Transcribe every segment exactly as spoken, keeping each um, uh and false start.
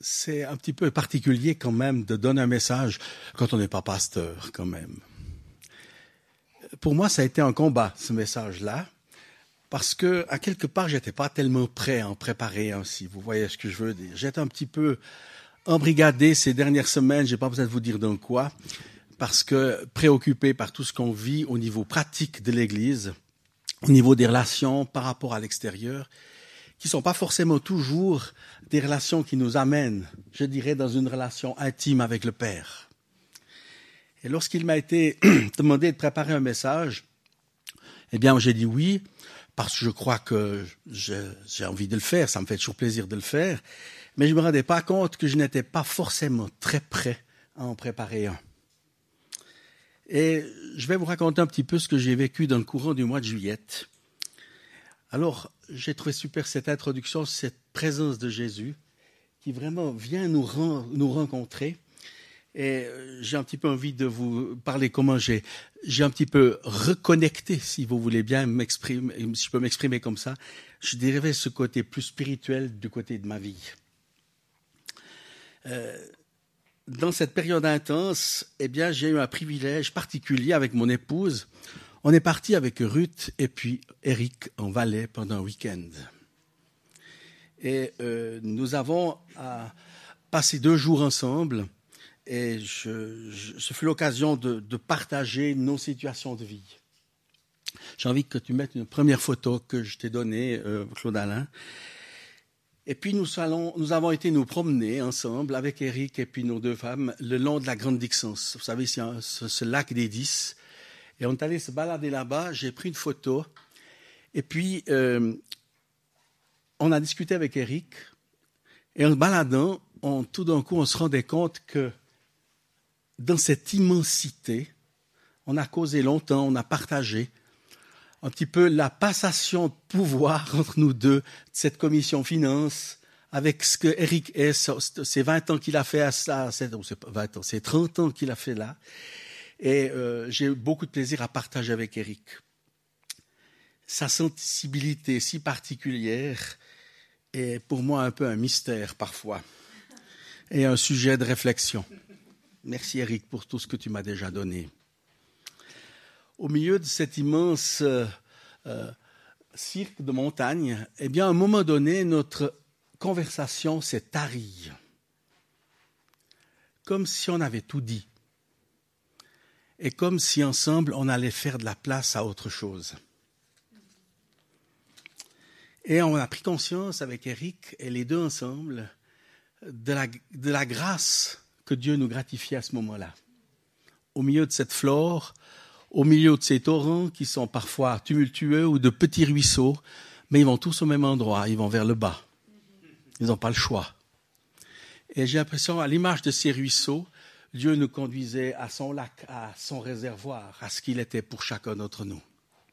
c'est un petit peu particulier quand même de donner un message quand on n'est pas pasteur quand même. Pour moi, ça a été un combat, ce message-là, parce que, à quelque part, j'étais pas tellement prêt à en préparer un, si vous voyez ce que je veux dire. J'étais un petit peu embrigadé ces dernières semaines, j'ai pas besoin de vous dire dans quoi, parce que préoccupé par tout ce qu'on vit au niveau pratique de l'Église, au niveau des relations par rapport à l'extérieur, qui sont pas forcément toujours des relations qui nous amènent, je dirais, dans une relation intime avec le Père. Et lorsqu'il m'a été demandé de préparer un message, eh bien, j'ai dit oui, parce que je crois que je, j'ai envie de le faire, ça me fait toujours plaisir de le faire, mais je me rendais pas compte que je n'étais pas forcément très prêt à en préparer un. Et je vais vous raconter un petit peu ce que j'ai vécu dans le courant du mois de juillet. Alors, j'ai trouvé super cette introduction, cette présence de Jésus, qui vraiment vient nous, ren- nous rencontrer. Et j'ai un petit peu envie de vous parler comment j'ai, j'ai un petit peu reconnecté, si vous voulez bien m'exprimer, si je peux m'exprimer comme ça. Je dirais ce côté plus spirituel du côté de ma vie. Euh, dans cette période intense, eh bien, j'ai eu un privilège particulier avec mon épouse. On est parti avec Ruth et puis Eric en Valais pendant un week-end. Et euh, nous avons euh, passé deux jours ensemble. Et je, je, ce fut l'occasion de, de partager nos situations de vie. J'ai envie que tu mettes une première photo que je t'ai donnée, euh, Claude Alain. Et puis nous, allons, nous avons été nous promener ensemble avec Eric et puis nos deux femmes le long de la Grande Dixence. Vous savez, c'est un, ce, ce lac des Dix. Et on est allé se balader là-bas. J'ai pris une photo. Et puis euh, on a discuté avec Eric. Et en se baladant, on, tout d'un coup, on se rendait compte que dans cette immensité, on a causé longtemps, on a partagé un petit peu la passation de pouvoir entre nous deux, de cette commission finance, avec ce que Eric est, ces vingt ans qu'il a fait à ça, c'est vingt ans, c'est trente ans qu'il a fait là. Et euh, j'ai eu beaucoup de plaisir à partager avec Eric. Sa sensibilité si particulière est pour moi un peu un mystère parfois, et un sujet de réflexion. Merci Eric pour tout ce que tu m'as déjà donné. Au milieu de cet immense euh, euh, cirque de montagne, eh bien, à un moment donné, notre conversation s'est tarie. Comme si on avait tout dit. Et comme si ensemble, on allait faire de la place à autre chose. Et on a pris conscience avec Eric et les deux ensemble de la, de la grâce que Dieu nous gratifiait à ce moment-là. Au milieu de cette flore, au milieu de ces torrents qui sont parfois tumultueux ou de petits ruisseaux, mais ils vont tous au même endroit, ils vont vers le bas. Ils n'ont pas le choix. Et j'ai l'impression, à l'image de ces ruisseaux, Dieu nous conduisait à son lac, à son réservoir, à ce qu'il était pour chacun d'entre nous.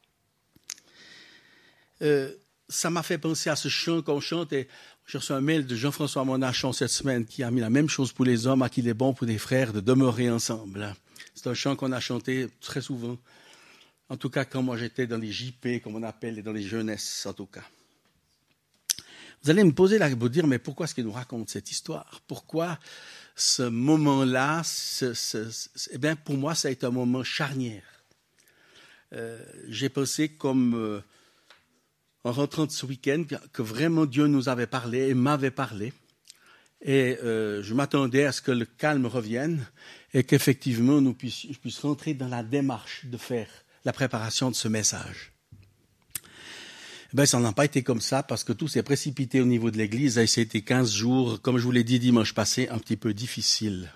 Euh, ça m'a fait penser à ce chant qu'on chante et j'ai reçu un mail de Jean-François Monachon cette semaine qui a mis la même chose pour les hommes, à qu'il est bon pour des frères de demeurer ensemble. C'est un chant qu'on a chanté très souvent, en tout cas quand moi j'étais dans les J P, comme on appelle, et dans les jeunesses en tout cas. Vous allez me poser la vous dire, mais pourquoi est-ce qu'il nous raconte cette histoire? Pourquoi ce moment-là, ce, ce, ce, eh bien pour moi ça a été un moment charnière. Euh, j'ai pensé comme... Euh, en rentrant de ce week-end, que vraiment Dieu nous avait parlé et m'avait parlé. Et euh, je m'attendais à ce que le calme revienne et qu'effectivement nous puissions, je puisse rentrer dans la démarche de faire la préparation de ce message. Eh bien, ça n'a pas été comme ça parce que tout s'est précipité au niveau de l'Église et ça a été quinze jours, comme je vous l'ai dit dimanche passé, un petit peu difficile.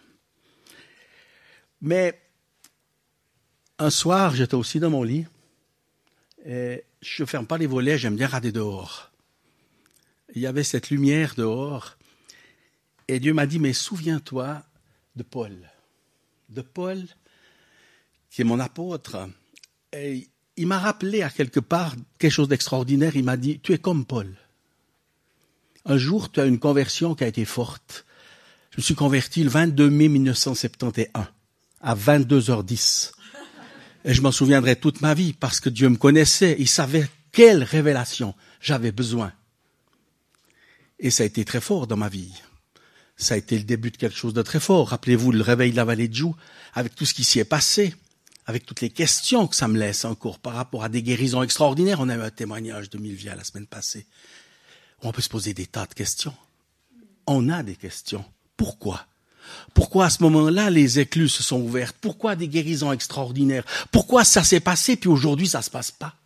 Mais un soir, j'étais aussi dans mon lit et je ne ferme pas les volets, j'aime bien regarder dehors. Il y avait cette lumière dehors. Et Dieu m'a dit, mais souviens-toi de Paul. De Paul, qui est mon apôtre. Et il m'a rappelé à quelque part quelque chose d'extraordinaire. Il m'a dit, tu es comme Paul. Un jour, tu as une conversion qui a été forte. Je me suis converti le vingt-deux mai mille neuf cent soixante et onze, à vingt-deux heures dix. Et je m'en souviendrai toute ma vie parce que Dieu me connaissait. Il savait quelle révélation j'avais besoin. Et ça a été très fort dans ma vie. Ça a été le début de quelque chose de très fort. Rappelez-vous le réveil de la vallée de Joux, avec tout ce qui s'y est passé, avec toutes les questions que ça me laisse encore par rapport à des guérisons extraordinaires. On a eu un témoignage de Milvia la semaine passée. On peut se poser des tas de questions. On a des questions. Pourquoi ? Pourquoi à ce moment-là, les écluses se sont ouvertes? Pourquoi des guérisons extraordinaires? Pourquoi ça s'est passé, puis aujourd'hui, ça ne se passe pas?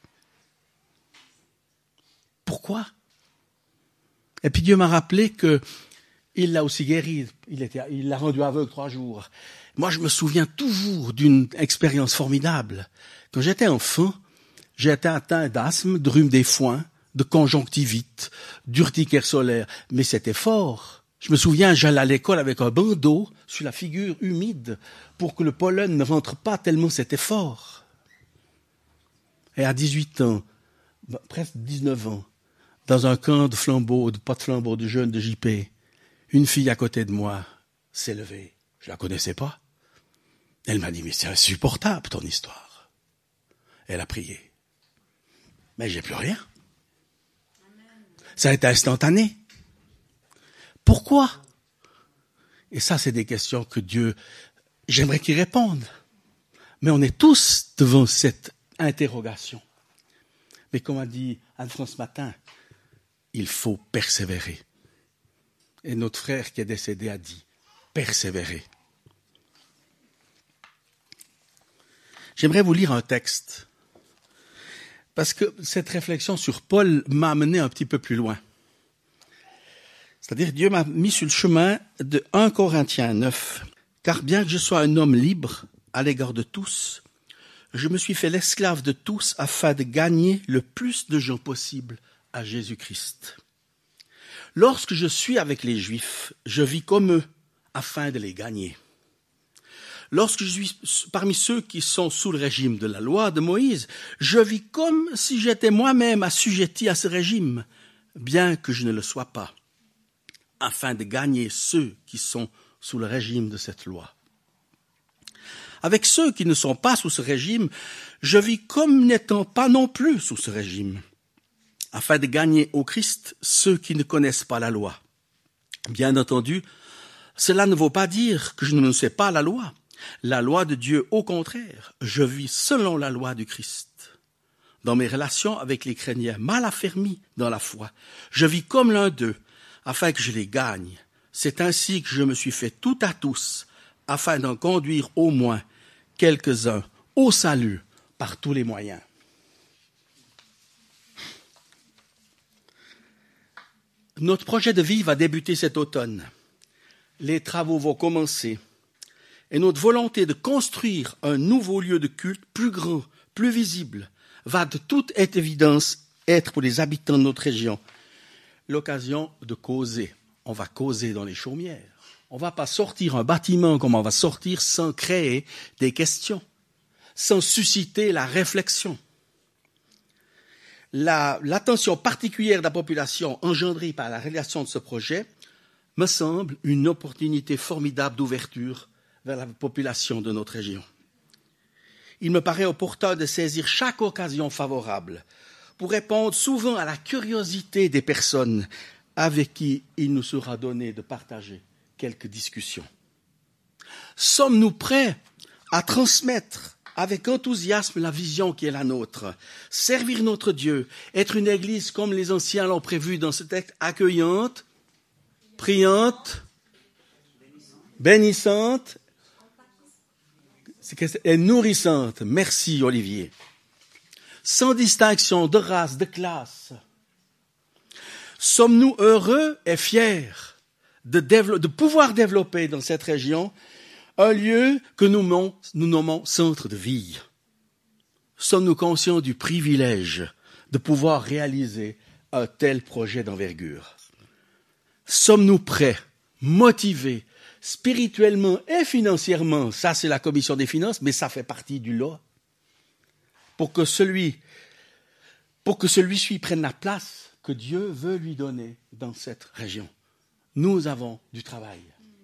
Pourquoi? Et puis Dieu m'a rappelé que il l'a aussi guéri. Il était, il l'a rendu aveugle trois jours. Moi, je me souviens toujours d'une expérience formidable. Quand j'étais enfant, j'ai été atteint d'asthme, de rhume des foins, de conjonctivite, d'urticaire solaire. Mais c'était fort. Je me souviens, j'allais à l'école avec un bandeau sur la figure humide pour que le pollen ne rentre pas tellement c'était fort. Et à dix-huit ans, presque dix-neuf ans, dans un camp de flambeaux, de pas de flambeaux, de jeunes de J P, une fille à côté de moi s'est levée. Je la connaissais pas. Elle m'a dit, mais c'est insupportable ton histoire. Elle a prié. Mais j'ai plus rien. Ça a été instantané. Pourquoi? Et ça, c'est des questions que Dieu, j'aimerais qu'il réponde. Mais on est tous devant cette interrogation. Mais comme a dit Anne-France ce matin, il faut persévérer. Et notre frère qui est décédé a dit, persévérer. J'aimerais vous lire un texte, parce que cette réflexion sur Paul m'a amené un petit peu plus loin. C'est-à-dire, Dieu m'a mis sur le chemin de un Corinthiens neuf. Car bien que je sois un homme libre à l'égard de tous, je me suis fait l'esclave de tous afin de gagner le plus de gens possible à Jésus-Christ. Lorsque je suis avec les Juifs, je vis comme eux afin de les gagner. Lorsque je suis parmi ceux qui sont sous le régime de la loi de Moïse, je vis comme si j'étais moi-même assujetti à ce régime, bien que je ne le sois pas, afin de gagner ceux qui sont sous le régime de cette loi. Avec ceux qui ne sont pas sous ce régime, je vis comme n'étant pas non plus sous ce régime, afin de gagner au Christ ceux qui ne connaissent pas la loi. Bien entendu, cela ne veut pas dire que je ne sais pas la loi. La loi de Dieu, au contraire, je vis selon la loi du Christ. Dans mes relations avec les chrétiens mal affermis dans la foi, je vis comme l'un d'eux, afin que je les gagne. C'est ainsi que je me suis fait tout à tous, afin d'en conduire au moins quelques-uns au salut par tous les moyens. Notre projet de vie va débuter cet automne. Les travaux vont commencer. Et notre volonté de construire un nouveau lieu de culte plus grand, plus visible, va de toute évidence être pour les habitants de notre région l'occasion de causer. On va causer dans les chaumières. On ne va pas sortir un bâtiment comme on va sortir sans créer des questions, sans susciter la réflexion. La, l'attention particulière de la population engendrée par la réalisation de ce projet me semble une opportunité formidable d'ouverture vers la population de notre région. Il me paraît opportun de saisir chaque occasion favorable pour répondre souvent à la curiosité des personnes avec qui il nous sera donné de partager quelques discussions. Sommes-nous prêts à transmettre avec enthousiasme la vision qui est la nôtre, servir notre Dieu, être une église comme les anciens l'ont prévu dans ce texte, accueillante, priante, bénissante et nourrissante. Merci Olivier. Sans distinction de race, de classe. Sommes-nous heureux et fiers de, dévelop- de pouvoir développer dans cette région un lieu que nous nommons, nous nommons centre de vie? Sommes-nous conscients du privilège de pouvoir réaliser un tel projet d'envergure? Sommes-nous prêts, motivés, spirituellement et financièrement? Ça, c'est la commission des finances, mais ça fait partie du lot. Pour que celui, pour que celui-ci prenne la place que Dieu veut lui donner dans cette région. Nous avons du travail.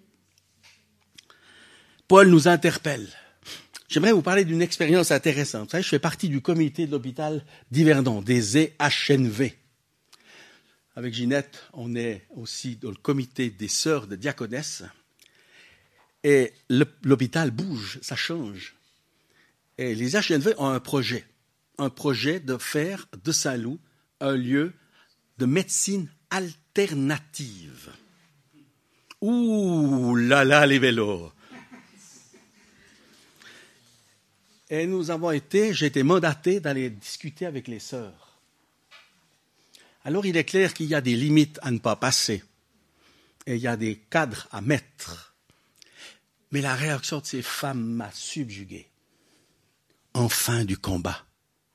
Paul nous interpelle. J'aimerais vous parler d'une expérience intéressante. Vous savez, je fais partie du comité de l'hôpital d'Yverdon, des E H N V. avec Ginette, on est aussi dans le comité des sœurs de diaconesses. Et le, l'hôpital bouge, ça change. Et les H N V ont un projet. Un projet de faire de Saint-Loup un lieu de médecine alternative. Ouh là là, les vélos. Et nous avons été, j'ai été mandaté d'aller discuter avec les sœurs. Alors il est clair qu'il y a des limites à ne pas passer. Et il y a des cadres à mettre. Mais la réaction de ces femmes m'a subjugué. Enfin du combat.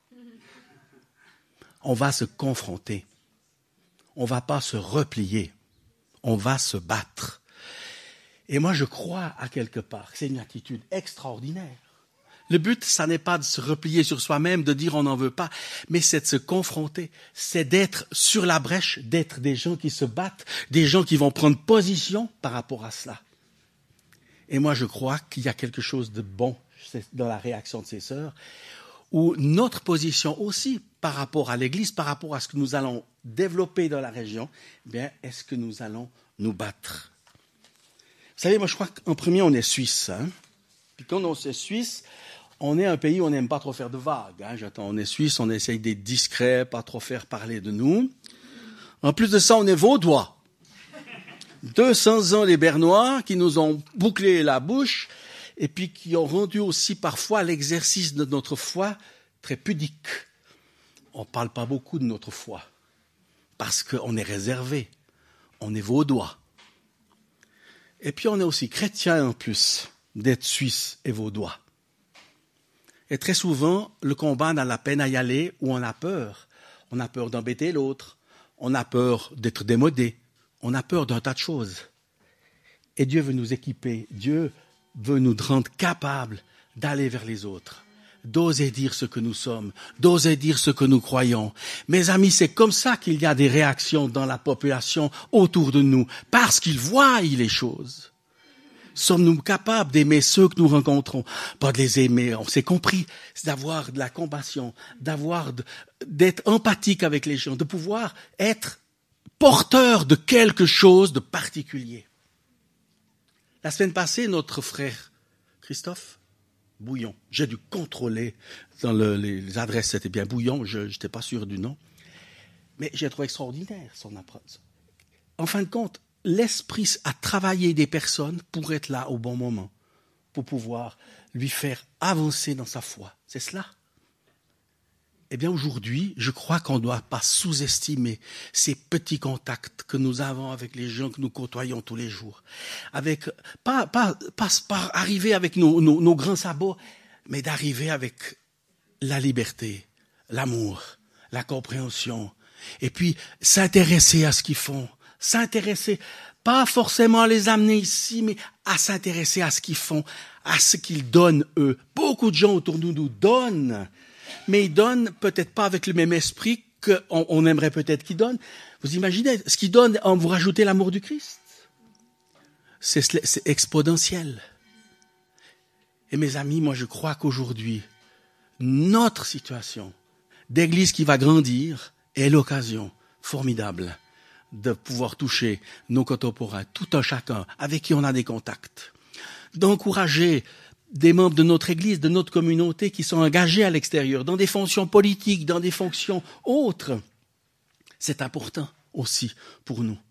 On va se confronter. On ne va pas se replier. On va se battre. Et moi, je crois à quelque part que c'est une attitude extraordinaire. Le but, ça n'est pas de se replier sur soi-même, de dire on n'en veut pas, mais c'est de se confronter. C'est d'être sur la brèche, d'être des gens qui se battent, des gens qui vont prendre position par rapport à cela. Et moi, je crois qu'il y a quelque chose de bon dans la réaction de ces sœurs, où notre position aussi par rapport à l'Église, par rapport à ce que nous allons développer dans la région, eh bien, est-ce que nous allons nous battre? Vous savez, moi je crois qu'en premier on est Suisse. Hein? Puis quand on est Suisse, on est un pays où on n'aime pas trop faire de vagues. Hein? J'attends, on est Suisse, on essaye d'être discret, pas trop faire parler de nous. En plus de ça, on est Vaudois. deux cents ans les Bernois qui nous ont bouclé la bouche et puis qui ont rendu aussi parfois l'exercice de notre foi très pudique. On ne parle pas beaucoup de notre foi, parce qu'on est réservé, on est vaudois. Et puis on est aussi chrétien en plus, d'être suisse et vaudois. Et très souvent, le combat, on a la peine à y aller, ou on a peur. On a peur d'embêter l'autre, on a peur d'être démodé, on a peur d'un tas de choses. Et Dieu veut nous équiper, Dieu veut nous rendre capables d'aller vers les autres. D'oser dire ce que nous sommes, d'oser dire ce que nous croyons. Mes amis, c'est comme ça qu'il y a des réactions dans la population autour de nous, parce qu'ils voient les choses. Sommes-nous capables d'aimer ceux que nous rencontrons? Pas de les aimer, on s'est compris, c'est d'avoir de la compassion, d'avoir de, d'être empathique avec les gens, de pouvoir être porteur de quelque chose de particulier. La semaine passée, notre frère Christophe Bouillon. J'ai dû contrôler dans le, les, les adresses, c'était bien Bouillon, je n'étais pas sûr du nom. Mais j'ai trouvé extraordinaire son approche. En fin de compte, l'Esprit a travaillé des personnes pour être là au bon moment, pour pouvoir lui faire avancer dans sa foi. C'est cela. Eh bien aujourd'hui, je crois qu'on ne doit pas sous-estimer ces petits contacts que nous avons avec les gens que nous côtoyons tous les jours. Avec, pas, pas, pas, pas arriver avec nos, nos, nos grands sabots, mais d'arriver avec la liberté, l'amour, la compréhension. Et puis s'intéresser à ce qu'ils font. S'intéresser, pas forcément à les amener ici, mais à s'intéresser à ce qu'ils font, à ce qu'ils donnent eux. Beaucoup de gens autour de nous nous donnent. Mais ils donnent peut-être pas avec le même esprit qu'on on aimerait peut-être qu'ils donnent. Vous imaginez, ce qu'ils donnent, en vous rajoutez l'amour du Christ. C'est, c'est exponentiel. Et mes amis, moi je crois qu'aujourd'hui, notre situation d'église qui va grandir est l'occasion formidable de pouvoir toucher nos contemporains, tout un chacun, avec qui on a des contacts. D'encourager des membres de notre Église, de notre communauté qui sont engagés à l'extérieur, dans des fonctions politiques, dans des fonctions autres. C'est important aussi pour nous.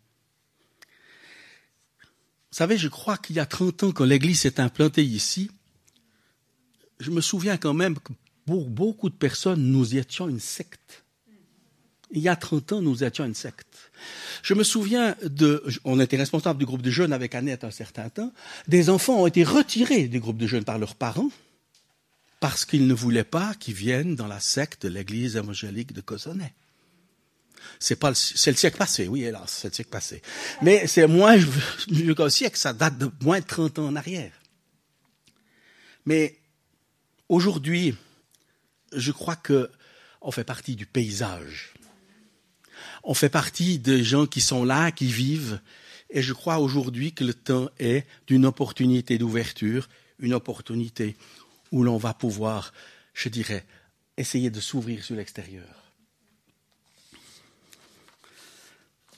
Vous savez, je crois qu'il y a trente ans que l'Église s'est implantée ici. Je me souviens quand même que pour beaucoup de personnes, nous étions une secte. Il y a trente ans, nous étions une secte. Je me souviens de, on était responsable du groupe de jeunes avec Annette un certain temps, des enfants ont été retirés du groupe de jeunes par leurs parents parce qu'ils ne voulaient pas qu'ils viennent dans la secte de l'église évangélique de Cossonay. C'est pas le, c'est le siècle passé, oui, hélas, c'est le siècle passé. Mais c'est moins, mieux qu'un siècle, ça date de moins de trente ans en arrière. Mais aujourd'hui, je crois que on fait partie du paysage. On fait partie des gens qui sont là, qui vivent. Et je crois aujourd'hui que le temps est d'une opportunité d'ouverture, une opportunité où l'on va pouvoir, je dirais, essayer de s'ouvrir sur l'extérieur.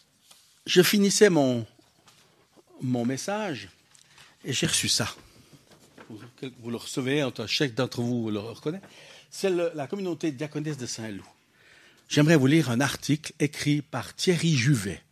je finissais mon, mon message et j'ai reçu ça. Vous le recevez, chacun d'entre vous le reconnaît. C'est le, la communauté diaconesse de Saint-Loup. J'aimerais vous lire un article écrit par Thierry Juvet.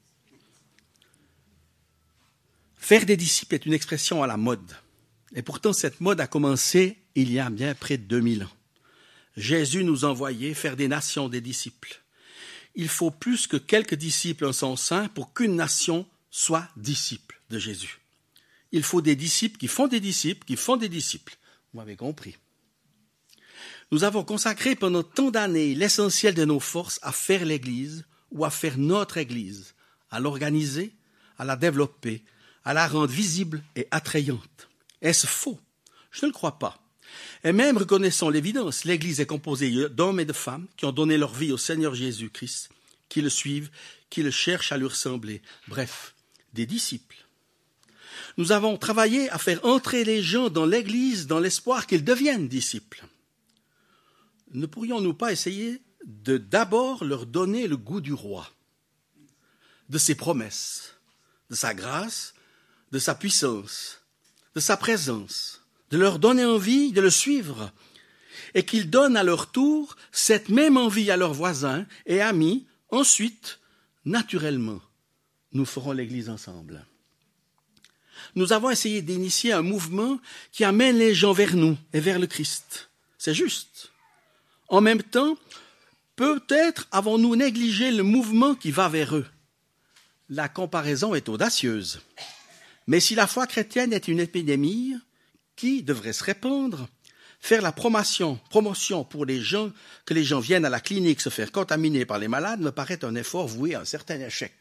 Faire des disciples est une expression à la mode. Et pourtant, cette mode a commencé il y a bien près de deux mille ans. Jésus nous envoyait faire des nations des disciples. Il faut plus que quelques disciples en son sein pour qu'une nation soit disciple de Jésus. Il faut des disciples qui font des disciples, qui font des disciples. Vous m'avez compris. Nous avons consacré pendant tant d'années l'essentiel de nos forces à faire l'Église ou à faire notre Église, à l'organiser, à la développer, à la rendre visible et attrayante. Est-ce faux? Je ne le crois pas. Et même reconnaissons l'évidence, l'Église est composée d'hommes et de femmes qui ont donné leur vie au Seigneur Jésus-Christ, qui le suivent, qui le cherchent à lui ressembler. Bref, des disciples. Nous avons travaillé à faire entrer les gens dans l'Église dans l'espoir qu'ils deviennent disciples. Ne pourrions-nous pas essayer de d'abord leur donner le goût du roi, de ses promesses, de sa grâce, de sa puissance, de sa présence, de leur donner envie de le suivre, et qu'ils donnent à leur tour cette même envie à leurs voisins et amis. Ensuite, naturellement, nous ferons l'Église ensemble. Nous avons essayé d'initier un mouvement qui amène les gens vers nous et vers le Christ. C'est juste. En même temps, peut-être avons-nous négligé le mouvement qui va vers eux. La comparaison est audacieuse. Mais si la foi chrétienne est une épidémie qui devrait se répandre, faire la promotion, promotion pour les gens, que les gens viennent à la clinique se faire contaminer par les malades, me paraît un effort voué à un certain échec.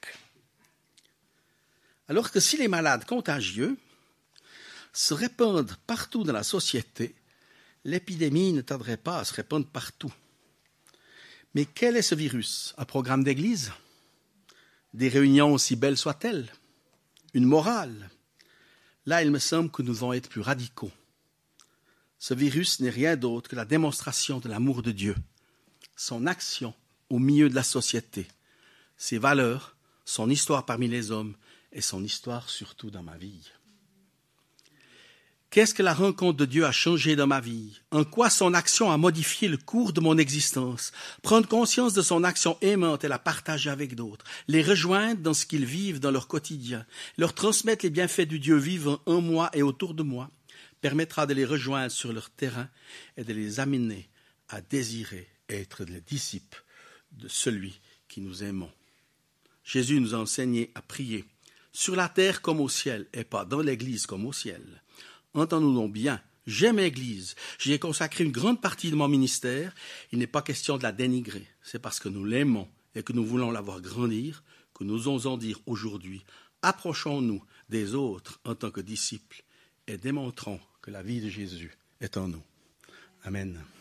Alors que si les malades contagieux se répandent partout dans la société, l'épidémie ne tarderait pas à se répandre partout. Mais quel est ce virus? Un programme d'église? Des réunions aussi belles soient-elles? Une morale? Là, il me semble que nous devons être plus radicaux. Ce virus n'est rien d'autre que la démonstration de l'amour de Dieu, son action au milieu de la société, ses valeurs, son histoire parmi les hommes et son histoire surtout dans ma vie. Qu'est-ce que la rencontre de Dieu a changé dans ma vie? En quoi son action a modifié le cours de mon existence? Prendre conscience de son action aimante et la partager avec d'autres. Les rejoindre dans ce qu'ils vivent dans leur quotidien. Leur transmettre les bienfaits du Dieu vivant en moi et autour de moi permettra de les rejoindre sur leur terrain et de les amener à désirer être les disciples de celui qui nous aimons. Jésus nous a enseigné à prier sur la terre comme au ciel et pas dans l'église comme au ciel. Entendons-nous bien, j'aime l'Église, j'y ai consacré une grande partie de mon ministère, il n'est pas question de la dénigrer, c'est parce que nous l'aimons et que nous voulons la voir grandir, que nous osons dire aujourd'hui, approchons-nous des autres en tant que disciples et démontrons que la vie de Jésus est en nous. Amen.